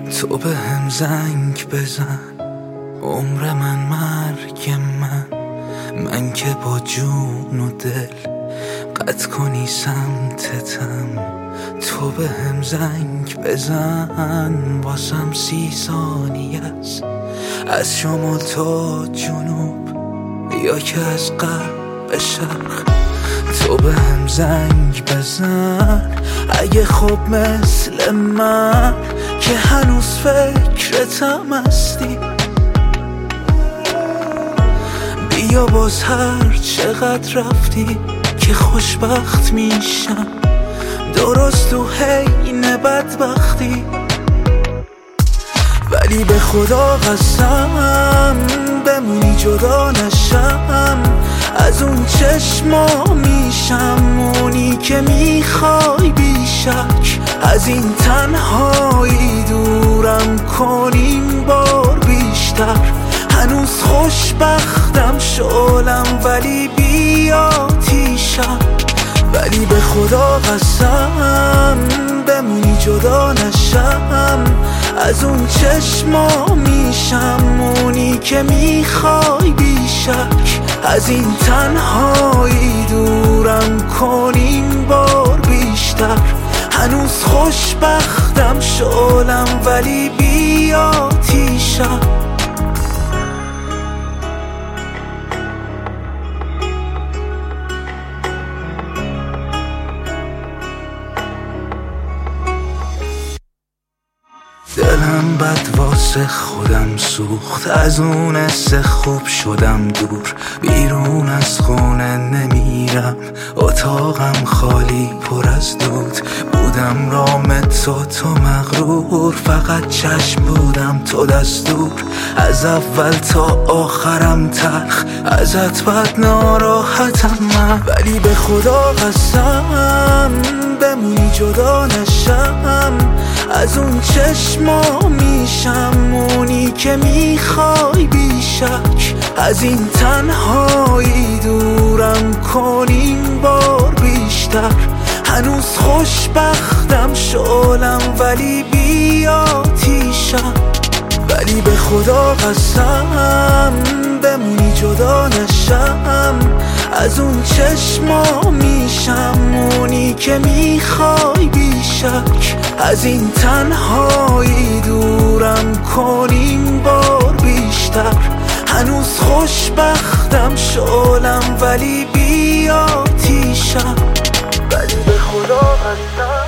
تو به هم زنگ بزن، عمر من مرگ من که با جون و دل قطع کنی سمتتم. تو به هم زنگ بزن، واسم 30 ثانیه است، از شمال تا جنوب یا که از غرب به شرق. تو به هم زنگ بزن اگه خب مثل من که هنوز فکرتم هستی. بیا باز هر چقدر رفتی که خوشبخت میشم، درست تو حین بدبختی. ولی به خدا قسم بمونی جدا نشم از اون چشما، میشم اونی که میخوای بیشک. از این تنهایی دورم کنیم بار بیشتر. هنوز خوشبختم شعلم ولی بی آتیشم. ولی به خدا قسم بمونی جدا نشم از اون چشما، میشم اونی که میخوای بیشک. از این تنهایی دورم کنیم بار بیشتر. هنوز خوشبختم شعلم ولی بی آتیشم. دلم بد واسه خودم سوخت، از اون حس خوب شدم دور. بیرون از خونه نمیرم، اتاقم خالی پر از دود. بودم رام تو مغرور، فقط چشم بودم تو دستور. از اول تا آخرم تلخ، ازت بد ناراحتم من. ولی به خدا قسم بمونی جدا نشم از اون چشما، میشم اونی که میخوای بیشک. از این تنهایی دورم کنیم بار بیشتر. هنوز خوشبختم شعلم ولی بی آتیشم. ولی به خدا قسم بمونی جدا نشم از اون چشما، میشم اونی که میخوای بیشک. از این تنهایی دورم کنیم بار بیشتر. هنوز خوشبختم شعلم ولی بی آتیشم. ولی به خدا قسم